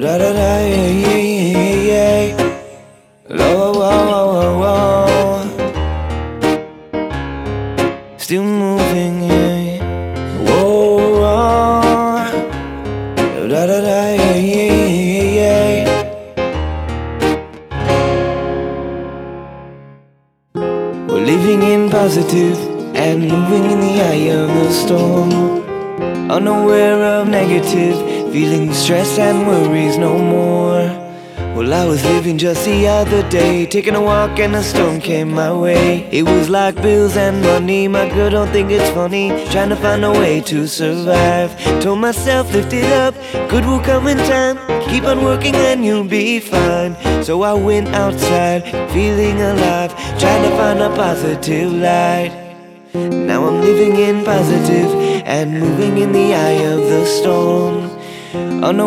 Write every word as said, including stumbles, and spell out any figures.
da da da, yeah, yeah, yeah, yeah. Oh, oh, oh, oh, oh. Still moving, yeah. Whoa, oh. Da da da, yeah, yeah, yeah, yeah. We're living in positive and moving in the eye of the storm, unaware of negative, feeling stress and worries no more. Well, I was living just the other day, taking a walk and a storm came my way. It was like bills and money, my girl don't think it's funny, trying to find a way to survive. Told myself lift it up, good will come in time, keep on working and you'll be fine. So I went outside, feeling alive, trying to find a positive light. Now I'm living in positive and moving in the eye of the storm.